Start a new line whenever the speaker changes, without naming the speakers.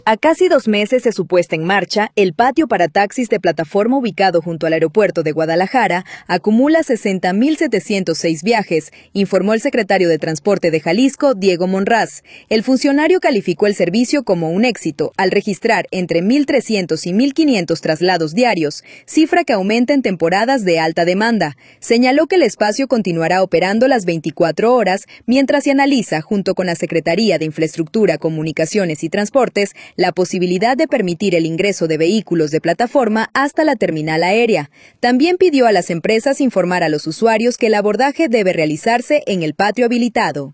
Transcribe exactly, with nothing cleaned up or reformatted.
A casi dos meses de su puesta en marcha, el patio para taxis de plataforma ubicado junto al aeropuerto de Guadalajara acumula sesenta mil setecientos seis viajes, informó el secretario de Transporte de Jalisco, Diego Monraz. El funcionario calificó el servicio como un éxito al registrar entre mil trescientos y mil quinientos traslados diarios, cifra que aumenta en temporadas de alta demanda. Señaló que el espacio continuará operando las veinticuatro horas mientras se analiza, junto con la Secretaría de Infraestructura, Comunicaciones y Transportes, la posibilidad de permitir el ingreso de vehículos de plataforma hasta la terminal aérea. También pidió a las empresas informar a los usuarios que el abordaje debe realizarse en el patio habilitado.